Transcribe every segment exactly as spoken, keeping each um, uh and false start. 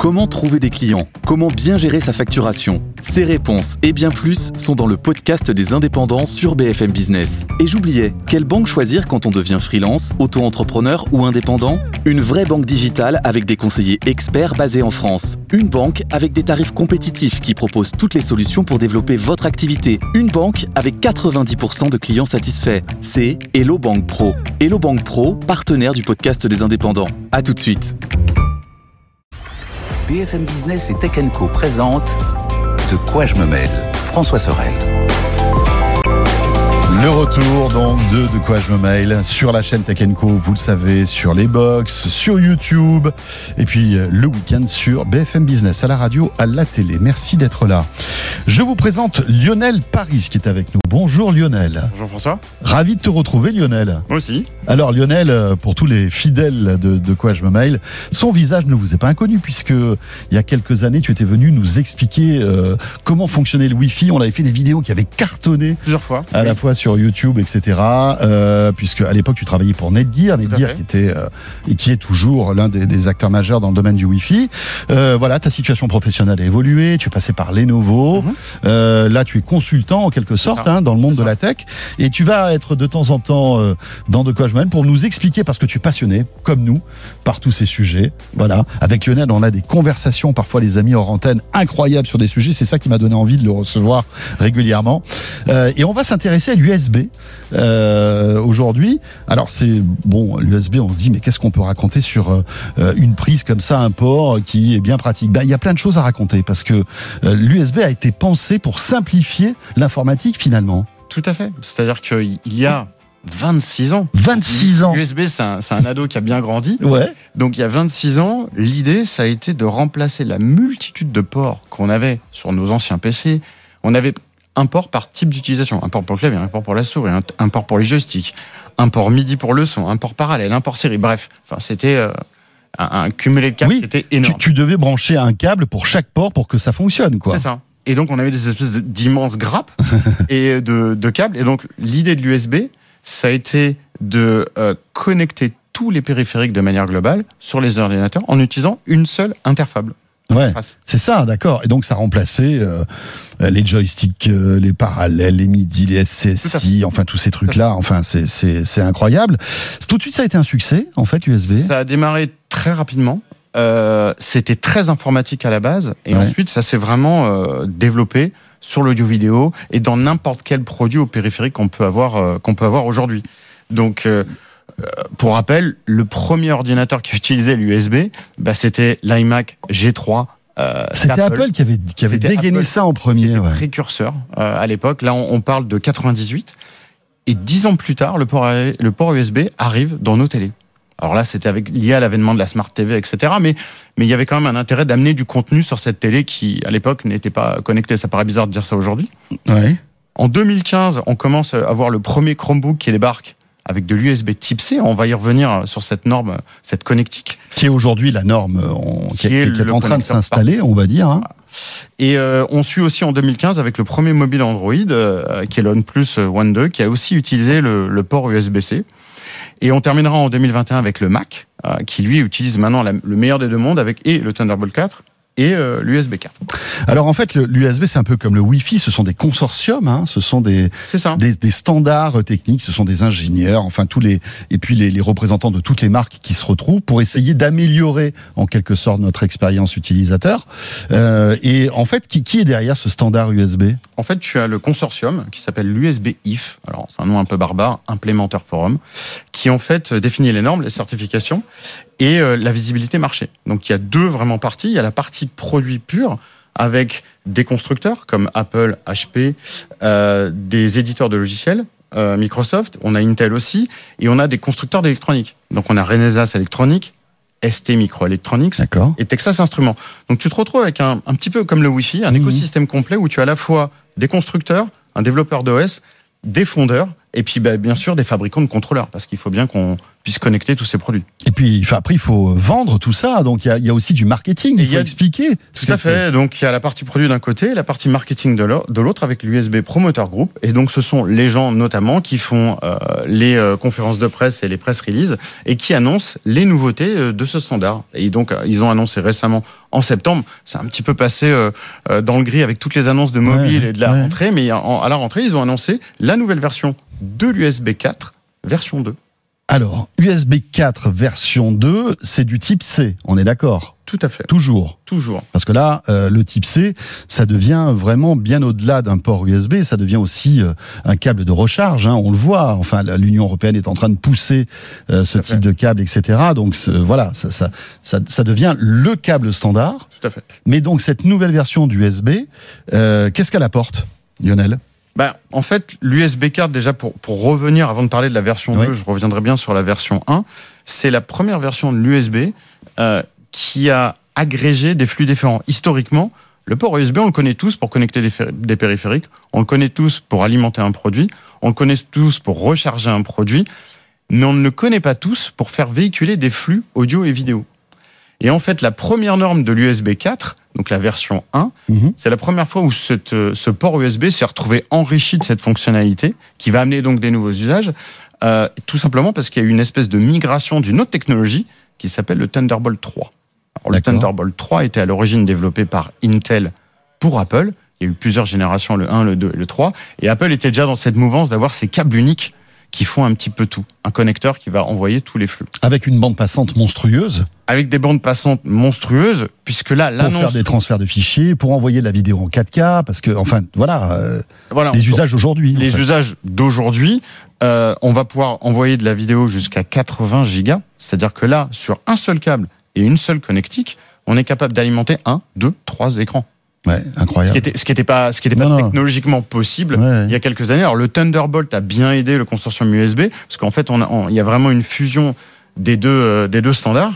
Comment trouver des clients ? Comment bien gérer sa facturation ? Ces réponses et bien plus sont dans le podcast des indépendants sur B F M Business. Et j'oubliais, quelle banque choisir quand on devient freelance, auto-entrepreneur ou indépendant ? Une vraie banque digitale avec des conseillers experts basés en France. Une banque avec des tarifs compétitifs qui propose toutes les solutions pour développer votre activité. Une banque avec quatre-vingt-dix pour cent de clients satisfaits. C'est Hello Bank Pro. Hello Bank Pro, partenaire du podcast des indépendants. À tout de suite. B F M Business et Tech and Co présente De quoi je me mêle ? François Sorel. Le retour donc de De quoi je me mêle sur la chaîne Tech and Co, vous le savez, sur les box, sur YouTube et puis le week-end sur B F M Business, à la radio, à la télé. Merci d'être là. Je vous présente Lionel Paris qui est avec nous. Bonjour Lionel. Bonjour François. Ravi de te retrouver Lionel. Moi aussi. Alors Lionel, pour tous les fidèles de De quoi je me mêle, son visage ne vous est pas inconnu puisque il y a quelques années tu étais venu nous expliquer euh, comment fonctionnait le Wi-Fi. On avait fait des vidéos qui avaient cartonné plusieurs fois, à oui. la fois sur YouTube, et cetera. Euh, puisque à l'époque tu travaillais pour Netgear, Netgear qui était euh, et qui est toujours l'un des, des acteurs majeurs dans le domaine du Wi-Fi. Euh, voilà, ta situation professionnelle a évolué. Tu es passé par Lenovo. Mm-hmm. Euh, là, tu es consultant en quelque sorte hein, dans le monde de la tech, et tu vas être de temps en temps euh, dans De quoi je me mêle pour nous expliquer, parce que tu es passionné comme nous par tous ces sujets. Voilà, avec Lionel, on a des conversations parfois, les amis, hors antenne, incroyables sur des sujets. C'est ça qui m'a donné envie de le recevoir régulièrement. Euh, et on va s'intéresser à l'U S B euh, aujourd'hui. Alors c'est bon, l'U S B, on se dit mais qu'est-ce qu'on peut raconter sur euh, une prise comme ça, un port qui est bien pratique. Ben, il y a plein de choses à raconter parce que euh, l'U S B a été pensé pour simplifier l'informatique finalement. Tout à fait. C'est-à-dire qu'il y a vingt-six ans. vingt-six ans. L'U S B, c'est un, c'est un ado qui a bien grandi. Ouais. Donc il y a vingt-six ans, l'idée, ça a été de remplacer la multitude de ports qu'on avait sur nos anciens P C. On avait un port par type d'utilisation. Un port pour le clavier, un port pour la souris, un, un port pour les joysticks, un port MIDI pour le son, un port parallèle, un port série. Bref, enfin, c'était euh, un, un cumulé de câbles oui, qui était énorme. Tu, tu devais brancher un câble pour chaque port pour que ça fonctionne, quoi. C'est ça. Et donc, on avait des espèces d'immenses grappes et de, de câbles. Et donc, l'idée de l'U S B, ça a été de euh, connecter tous les périphériques de manière globale sur les ordinateurs en utilisant une seule interface. Ouais, c'est ça, d'accord. Et donc ça remplaçait euh, les joysticks, euh, les parallèles, les MIDI, les S C S I, enfin tous ces trucs-là. Enfin, c'est c'est c'est incroyable. Tout de suite, ça a été un succès, en fait, l'U S B. Ça a démarré très rapidement. Euh, c'était très informatique à la base, et ouais. ensuite ça s'est vraiment euh, développé sur l'audio vidéo et dans n'importe quel produit au périphérique qu'on peut avoir euh, qu'on peut avoir aujourd'hui. Donc euh, pour rappel, le premier ordinateur qui utilisait l'U S B, bah, c'était l'iMac G trois. Euh, c'était Apple. Apple qui avait, qui avait dégainé Apple, ça en premier. C'était ouais. précurseur euh, à l'époque. Là, on, on parle de quatre-vingt-dix-huit. Et dix ans plus tard, le port, le port U S B arrive dans nos télés. Alors là, c'était avec, lié à l'avènement de la Smart T V, et cetera. Mais, mais il y avait quand même un intérêt d'amener du contenu sur cette télé qui, à l'époque, n'était pas connectée. Ça paraît bizarre de dire ça aujourd'hui. Ouais. En deux mille quinze, on commence à avoir le premier Chromebook qui débarque avec de l'U S B Type C. On va y revenir sur cette norme, cette connectique. Qui est aujourd'hui la norme, on, qui, qui, est, qui est en train de s'installer, par... on va dire. Hein. Et euh, on suit aussi en deux mille quinze avec le premier mobile Android, euh, qui est l'OnePlus One deux, qui a aussi utilisé le, le port U S B C. Et on terminera en deux mille vingt et un avec le Mac, euh, qui lui utilise maintenant la, le meilleur des deux mondes avec et le Thunderbolt quatre et euh, l'U S B quatre. Alors en fait, le, l'U S B, c'est un peu comme le Wi-Fi, ce sont des consortiums, hein, ce sont des, c'est ça. Des, des standards techniques, ce sont des ingénieurs, enfin tous les et puis les, les représentants de toutes les marques qui se retrouvent pour essayer d'améliorer en quelque sorte notre expérience utilisateur. Euh, et en fait, qui, qui est derrière ce standard U S B ? En fait, tu as le consortium qui s'appelle l'U S B I F, alors c'est un nom un peu barbare, Implementer Forum, qui en fait définit les normes, les certifications et euh, la visibilité marché. Donc il y a deux vraiment parties. Il y a la partie produit pur avec des constructeurs comme Apple, H P, euh, des éditeurs de logiciels, euh, Microsoft, on a Intel aussi, et on a des constructeurs d'électronique. Donc on a Renesas Electronics, S T Microelectronics D'accord. et Texas Instruments. Donc tu te retrouves avec un, un petit peu comme le Wi-Fi, un mmh. écosystème complet où tu as à la fois des constructeurs, un développeur d'O S, des fondeurs, et puis bah, bien sûr des fabricants de contrôleurs, parce qu'il faut bien qu'on, puisse connecter tous ces produits. Et puis, enfin, après, il faut vendre tout ça. Donc, il y a, il y a aussi du marketing. Il faut expliquer. Tout à fait. Donc, il y a la partie produit d'un côté et la partie marketing de l'autre avec l'U S B Promoter Group. Et donc, ce sont les gens, notamment, qui font euh, les euh, conférences de presse et les press releases et qui annoncent les nouveautés euh, de ce standard. Et donc, ils ont annoncé récemment, en septembre, c'est un petit peu passé euh, euh, dans le gris avec toutes les annonces de mobile ouais, et de la ouais. rentrée. Mais en, à la rentrée, ils ont annoncé la nouvelle version de l'U S B quatre, version deux. Alors, U S B quatre version deux, c'est du type C, on est d'accord ? Tout à fait. Toujours. Toujours. Parce que là, euh, le type C, ça devient vraiment bien au-delà d'un port U S B, ça devient aussi euh, un câble de recharge, hein, on le voit. Enfin, l'Union européenne est en train de pousser euh, ce type de câble, et cetera. Donc voilà, ça, ça, ça, ça devient le câble standard. Tout à fait. Mais donc, cette nouvelle version d'U S B, euh, qu'est-ce qu'elle apporte, Lionel ? Ben, en fait, l'U S B quatre, déjà, pour, pour revenir, avant de parler de la version oui. deux, je reviendrai bien sur la version un, c'est la première version de l'U S B euh, qui a agrégé des flux différents. Historiquement, le port U S B, on le connaît tous pour connecter des, des périphériques, on le connaît tous pour alimenter un produit, on le connaît tous pour recharger un produit, mais on ne le connaît pas tous pour faire véhiculer des flux audio et vidéo. Et en fait, la première norme de l'U S B quatre, donc la version un, mmh. c'est la première fois où cette, ce port U S B s'est retrouvé enrichi de cette fonctionnalité, qui va amener donc des nouveaux usages, euh, tout simplement parce qu'il y a eu une espèce de migration d'une autre technologie qui s'appelle le Thunderbolt trois. Alors, le Thunderbolt trois était à l'origine développé par Intel pour Apple. Il y a eu plusieurs générations, le un, le deux et le trois. Et Apple était déjà dans cette mouvance d'avoir ces câbles uniques qui font un petit peu tout. Un connecteur qui va envoyer tous les flux. Avec une bande passante monstrueuse. Avec des bandes passantes monstrueuses, puisque là, l'annonce... Pour faire des transferts de fichiers, pour envoyer de la vidéo en quatre K, parce que, enfin, voilà, euh, voilà les usages d'aujourd'hui. Les en fait. usages d'aujourd'hui, euh, on va pouvoir envoyer de la vidéo jusqu'à quatre-vingts gigas, c'est-à-dire que là, sur un seul câble et une seule connectique, on est capable d'alimenter un, deux, trois écrans. Ouais, incroyable. Ce qui était, ce qui était pas, ce qui était pas non, technologiquement possible ouais. il y a quelques années. Alors le Thunderbolt a bien aidé le consortium U S B parce qu'en fait, on a, on, il y a vraiment une fusion des deux, euh, des deux standards.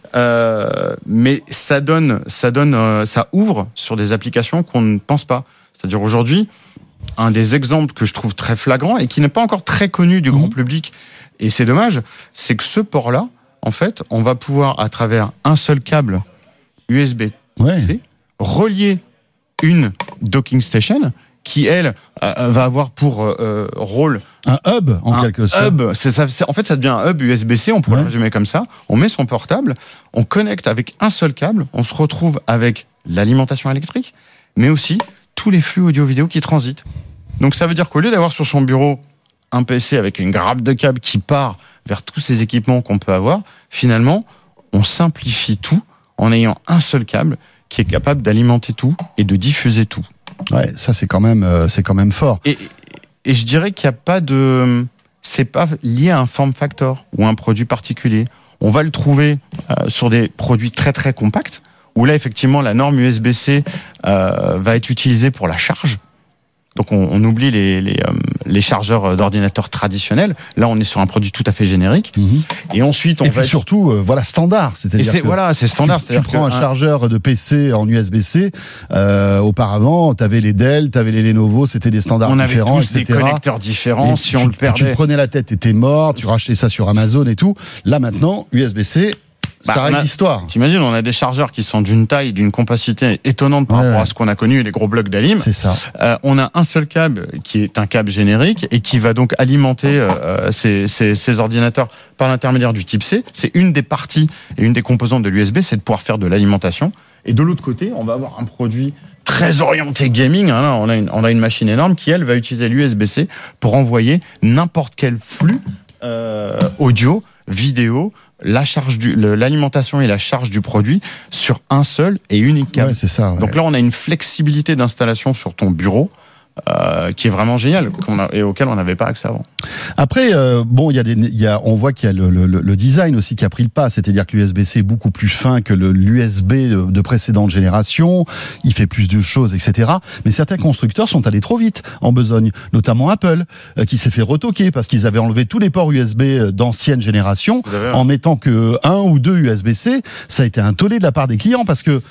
Euh, mais ça donne, ça donne, euh, ça ouvre sur des applications qu'on ne pense pas. C'est-à-dire aujourd'hui, un des exemples que je trouve très flagrant et qui n'est pas encore très connu du mmh. grand public, et c'est dommage, c'est que ce port-là, en fait, on va pouvoir à travers un seul câble U S B C ouais. relier une docking station qui, elle, euh, va avoir pour euh, rôle... Un hub, en un quelque sorte. Hub. C'est ça, c'est, en fait, ça devient un hub U S B C, on pourrait ouais. le résumer comme ça. On met son portable, on connecte avec un seul câble, on se retrouve avec l'alimentation électrique, mais aussi tous les flux audio-vidéo qui transitent. Donc ça veut dire qu'au lieu d'avoir sur son bureau un P C avec une grappe de câbles qui part vers tous ces équipements qu'on peut avoir, finalement, on simplifie tout en ayant un seul câble qui est capable d'alimenter tout et de diffuser tout. Ouais, ça c'est quand même, euh, c'est quand même fort. Et, et je dirais qu'il n'y a pas de, c'est pas lié à un form factor ou à un produit particulier. On va le trouver euh, sur des produits très très compacts où là effectivement la norme U S B C euh, va être utilisée pour la charge. Donc on, on oublie les, les, euh, les chargeurs d'ordinateurs traditionnels. Là, on est sur un produit tout à fait générique. Mmh. Et ensuite, on et va puis être... surtout, euh, voilà, standard. C'est-à-dire c'est, que voilà, c'est standard. Tu, tu prends un, un chargeur de P C en U S B C. Euh, auparavant, tu avais les Dell, tu avais les Lenovo, c'était des standards on différents, avait tous et cetera. Des connecteurs différents. Et si tu, on le perdait, tu prenais la tête, t'étais mort. Tu rachetais ça sur Amazon et tout. Là maintenant, U S B C. Bah, ça règle l'histoire. T'imagines, on a des chargeurs qui sont d'une taille, d'une compacité étonnante par ouais, rapport à ce qu'on a connu, les gros blocs d'alim. C'est ça. Euh, on a un seul câble qui est un câble générique et qui va donc alimenter euh, ces, ces, ces ordinateurs par l'intermédiaire du type C. C'est une des parties et une des composantes de l'U S B, c'est de pouvoir faire de l'alimentation. Et de l'autre côté, on va avoir un produit très orienté gaming. Hein, là, on a une, on a une machine énorme qui, elle, va utiliser l'U S B C pour envoyer n'importe quel flux euh, audio, vidéo, la charge du, le, l'alimentation et la charge du produit sur un seul et unique câble. Ouais, c'est ça, ouais. Donc là, on a une flexibilité d'installation sur ton bureau euh, qui est vraiment géniale qu'on a, et auquel on n'avait pas accès avant. Après, euh, bon, il y a des, il y a, on voit qu'il y a le, le, le design aussi qui a pris le pas, c'est-à-dire que l'U S B C est beaucoup plus fin que le, l'U S B de, de précédente génération, il fait plus de choses, et cetera. Mais certains constructeurs sont allés trop vite en besogne, notamment Apple, euh, qui s'est fait retoquer parce qu'ils avaient enlevé tous les ports U S B d'ancienne génération en mettant que un ou deux U S B C. Ça a été un tollé de la part des clients parce que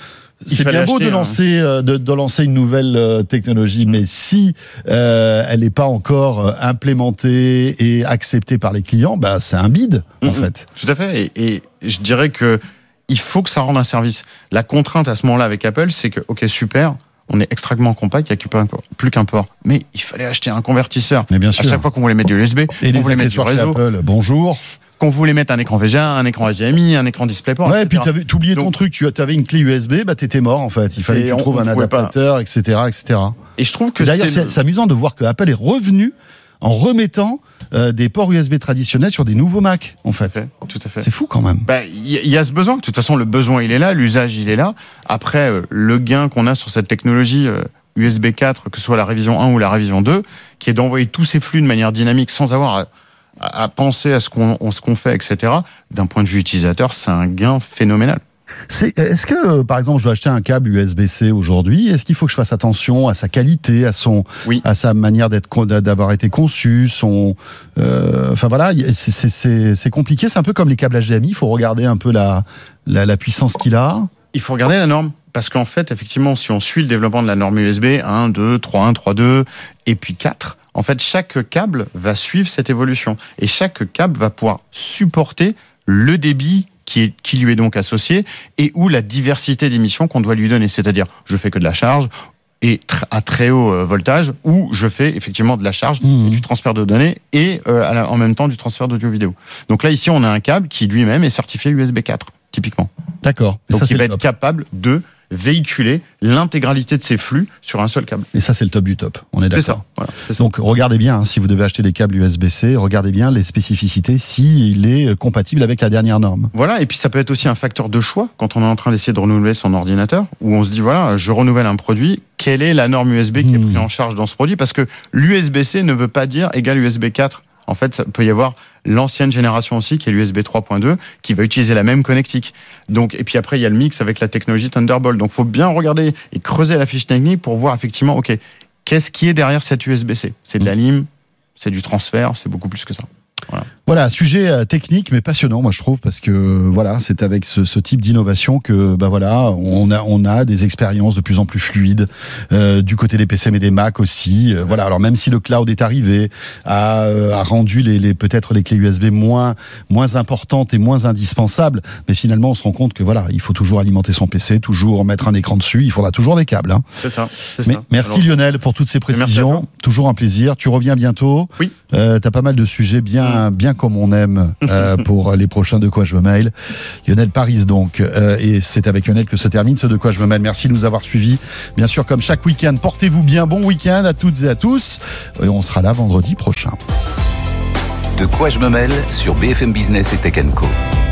c'est bien beau de lancer, un... de, de lancer une nouvelle euh, technologie, mais si euh, elle n'est pas encore euh, implémentée et acceptée par les clients, bah, c'est un bide, mmh, en fait. Tout à fait. Et, et je dirais que il faut que ça rende un service. La contrainte à ce moment-là avec Apple, c'est que, ok, super, on est extrêmement compact, il n'y a plus qu'un port. Mais il fallait acheter un convertisseur. Mais bien sûr. À chaque fois qu'on voulait mettre du U S B, et on les voulait mettre du réseau. Apple, bonjour. Qu'on voulait mettre un écran V G A, un écran H D M I, un écran DisplayPort. Ouais, et puis tu oubliais ton truc, tu avais une clé U S B, bah t'étais mort en fait. Il fallait que tu trouves un adaptateur, et cetera, et cetera. Et je trouve que d'ailleurs, c'est, c'est amusant de voir que Apple est revenu en remettant euh, des ports U S B traditionnels sur des nouveaux Mac, en fait. Tout à fait. Tout à fait. C'est fou quand même. Bah, il y a ce besoin. De toute façon, le besoin, il est là, l'usage, il est là. Après, euh, le gain qu'on a sur cette technologie euh, U S B quatre, que ce soit la révision un ou la révision deux, qui est d'envoyer tous ces flux de manière dynamique sans avoir à, à penser à ce qu'on, ce qu'on fait, et cetera. D'un point de vue utilisateur, c'est un gain phénoménal. C'est, est-ce que, euh, par exemple, je dois acheter un câble U S B C aujourd'hui, est-ce qu'il faut que je fasse attention à sa qualité, à son, oui. à sa manière d'être, d'avoir été conçu, son, euh, enfin voilà, c'est, c'est, c'est, c'est compliqué. C'est un peu comme les câbles H D M I. Il faut regarder un peu la, la, la puissance qu'il a. Il faut regarder la norme. Parce qu'en fait, effectivement, si on suit le développement de la norme U S B un, deux, trois, un, trois, deux, et puis quatre, en fait, chaque câble va suivre cette évolution. Et chaque câble va pouvoir supporter le débit qui, est, qui lui est donc associé et ou la diversité d'émissions qu'on doit lui donner. C'est-à-dire, je fais que de la charge et tr- à très haut voltage, ou je fais effectivement de la charge mmh. et du transfert de données et euh, à la, en même temps du transfert d'audio-vidéo. Donc là, ici, on a un câble qui lui-même est certifié U S B quatre, typiquement. D'accord. Donc ça, il va être capable de véhiculer l'intégralité de ces flux sur un seul câble. Et ça, c'est le top du top. On est d'accord. C'est ça. Voilà, c'est ça. Donc, regardez bien, hein, si vous devez acheter des câbles U S B C, regardez bien les spécificités, s'il est compatible avec la dernière norme. Voilà, et puis ça peut être aussi un facteur de choix quand on est en train d'essayer de renouveler son ordinateur, où on se dit, voilà, je renouvelle un produit, quelle est la norme U S B qui mmh. est prise en charge dans ce produit? Parce que l'U S B C ne veut pas dire égal U S B quatre. En fait, ça peut y avoir l'ancienne génération aussi, qui est l'U S B trois point deux, qui va utiliser la même connectique. Donc, et puis après, il y a le mix avec la technologie Thunderbolt. Donc, il faut bien regarder et creuser la fiche technique pour voir effectivement, OK, qu'est-ce qui est derrière cette U S B C? C'est de la lime, c'est du transfert, c'est beaucoup plus que ça. Voilà. Voilà, sujet technique mais passionnant, moi je trouve, parce que voilà, c'est avec ce, ce type d'innovation que bah voilà, on a on a des expériences de plus en plus fluides euh, du côté des P C mais des Mac aussi. Euh, voilà, alors même si le cloud est arrivé, a, a rendu les, les peut-être les clés U S B moins moins importantes et moins indispensables, mais finalement on se rend compte que voilà, il faut toujours alimenter son P C, toujours mettre un écran dessus, il faudra toujours des câbles. Hein. C'est ça. C'est mais, ça. Merci Alors, Lionel pour toutes ces précisions. Toujours un plaisir. Tu reviens bientôt. Oui. Euh, t'as pas mal de sujets bien bien comme on aime euh, pour les prochains De quoi je me mêle. Lionel Paris donc, euh, et c'est avec Lionel que se termine ce De quoi je me mêle. Merci de nous avoir suivis. Bien sûr, comme chaque week-end, portez-vous bien. Bon week-end à toutes et à tous. Et on sera là vendredi prochain. De quoi je me mêle sur B F M Business et Tech and Co.